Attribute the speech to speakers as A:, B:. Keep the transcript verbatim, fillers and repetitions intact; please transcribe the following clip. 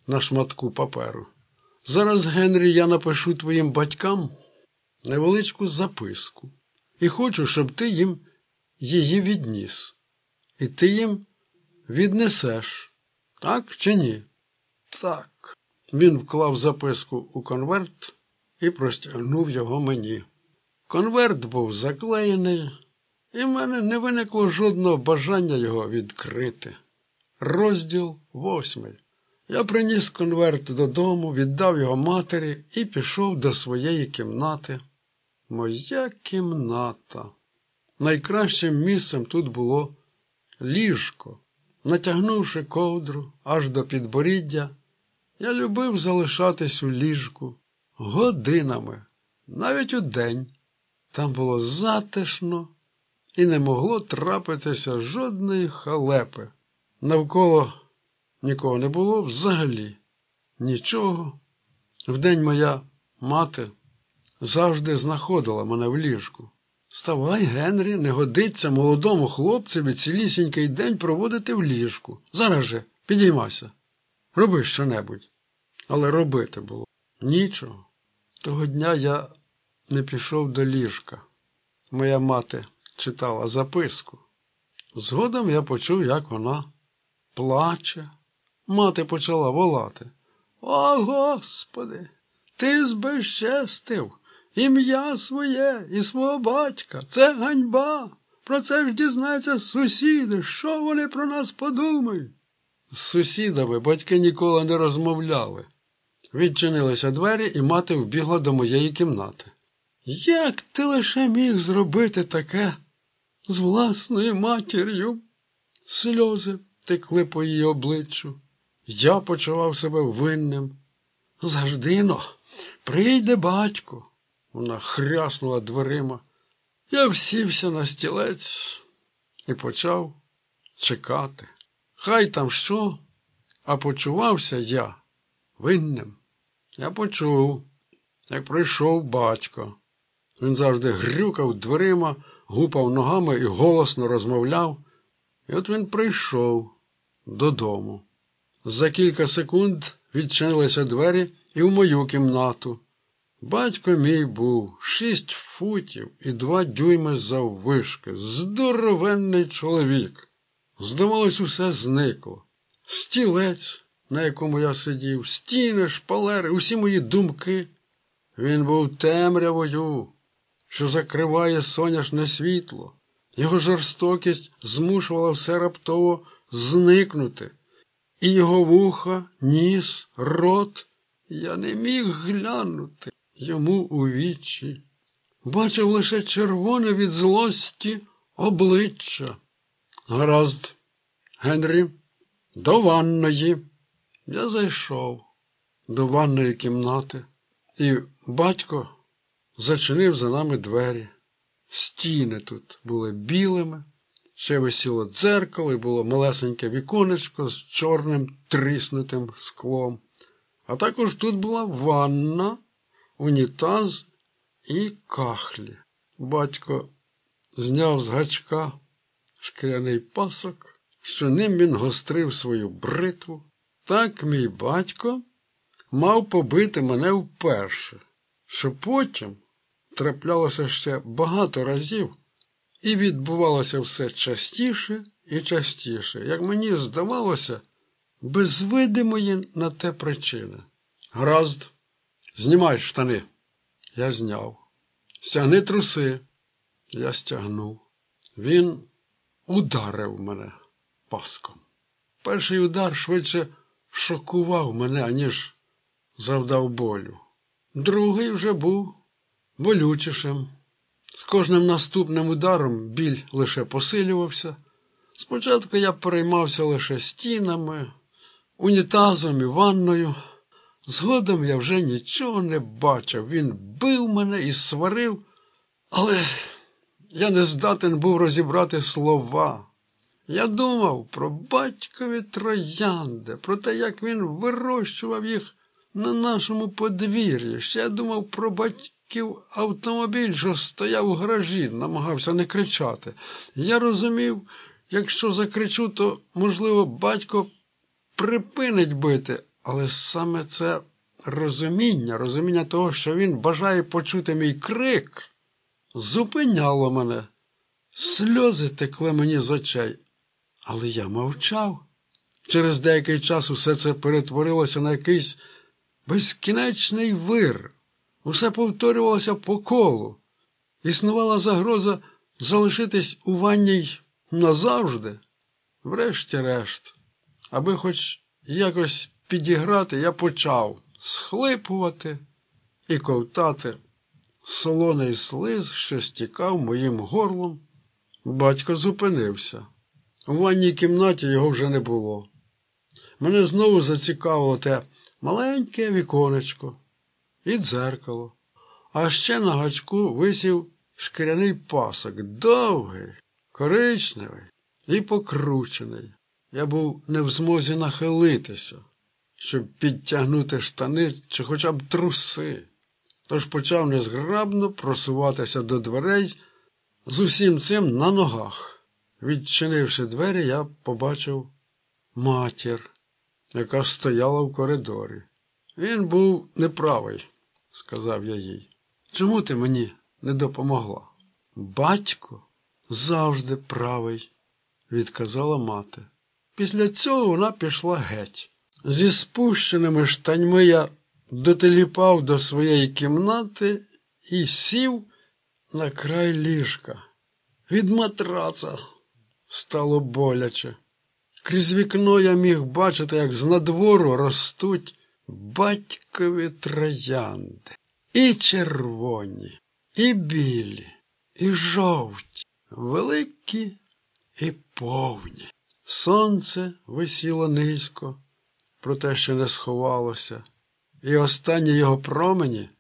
A: на шматку паперу. Зараз, Генрі, я напишу твоїм батькам невеличку записку. І хочу, щоб ти їм її відніс. І ти їм віднесеш. Так чи ні? Так. Він вклав записку у конверт і простягнув його мені. Конверт був заклеєний, і в мене не виникло жодного бажання його відкрити. Розділ восьмий. Я приніс конверт додому, віддав його матері і пішов до своєї кімнати. Моя кімната. Найкращим місцем тут було ліжко. Натягнувши ковдру аж до підборіддя, я любив залишатись у ліжку годинами, навіть удень. Там було затишно і не могло трапитися жодної халепи. Навколо нікого не було взагалі. Нічого. Вдень моя мати завжди знаходила мене в ліжку. «Вставай, Генрі, не годиться молодому хлопцеві цілісінький день проводити в ліжку. Зараз же, підіймайся. Роби що-небудь». Але робити було нічого. Того дня я не пішов до ліжка. Моя мати читала записку. Згодом я почув, як вона плаче. Мати почала волати. «О, Господи, ти збезчестив ім'я своє і свого батька. Це ганьба. Про це ж дізнаються сусіди. Що вони про нас подумають?» З сусідами батьки ніколи не розмовляли. Відчинилися двері, і мати вбігла до моєї кімнати. «Як ти лише міг зробити таке з власною матір'ю?» Сльози текли по її обличчю. Я почував себе винним. «Завжди-но, прийде батько!» Вона хряснула дверима. Я всівся на стілець і почав чекати. Хай там що, а почувався я винним. Я почув, як прийшов батько. Він завжди грюкав дверима, гупав ногами і голосно розмовляв. І от він прийшов додому. За кілька секунд відчинилися двері і в мою кімнату. Батько мій був шість футів і два дюйми заввишки. Здоровенний чоловік. Здавалось, усе зникло. Стілець, на якому я сидів, стіни, шпалери, усі мої думки. Він був темрявою, що закриває сонячне світло. Його жорстокість змушувала все раптово зникнути. І його вуха, ніс, рот. Я не міг глянути йому у вічі. Бачив лише червоне від злості обличчя. «Гаразд, Генрі, до ванної». Я зайшов до ванної кімнати, і батько зачинив за нами двері. Стіни тут були білими, ще висіло дзеркало і було малесеньке віконечко з чорним тріснутим склом. А також тут була ванна, унітаз і кахлі. Батько зняв з гачка шкіряний пасок, що ним він гострив свою бритву. Так мій батько мав побити мене вперше, що потім траплялося ще багато разів, і відбувалося все частіше і частіше, як мені здавалося, без видимої на те причини. «Гаразд, знімай штани». Я зняв. «Стягни труси». Я стягнув. Він ударив мене паском. Перший удар швидше шокував мене, аніж завдав болю. Другий вже був болючішим. З кожним наступним ударом біль лише посилювався. Спочатку я переймався лише стінами, унітазом і ванною. Згодом я вже нічого не бачив. Він бив мене і сварив, але я не здатен був розібрати слова. Я думав про батькові троянди, про те, як він вирощував їх на нашому подвір'ї. Ще я думав про батьків автомобіль, що стояв у гаражі, намагався не кричати. Я розумів, якщо закричу, то, можливо, батько припинить бити, Але саме це розуміння, розуміння того, що він бажає почути мій крик, зупиняло мене. Сльози текли мені з очей. Але я мовчав. Через деякий час усе це перетворилося на якийсь безкінечний вир. Усе повторювалося по колу. Існувала загроза залишитись у ванній назавжди. Врешті-решт, аби хоч якось підіграти, я почав схлипувати і ковтати солоний слиз, що стікав моїм горлом. Батько зупинився. У ванній кімнаті його вже не було. Мене знову зацікавило те маленьке віконечко і дзеркало. А ще на гачку висів шкіряний пасок, довгий, коричневий і покручений. Я був не в змозі нахилитися, щоб підтягнути штани чи хоча б труси. Тож почав незграбно просуватися до дверей з усім цим на ногах. Відчинивши двері, я побачив матір, яка стояла в коридорі. Він був неправий, сказав я їй. Чому ти мені не допомогла? Батько завжди правий, відказала мати. Після цього вона пішла геть. Зі спущеними штаньми я дотеліпав до своєї кімнати і сів на край ліжка. Від матраца стало боляче. Крізь вікно я міг бачити, як з надвору ростуть батькові троянди. І червоні, і білі, і жовті, великі і повні. Сонце висіло низько, проте ще не сховалося, і останні його промені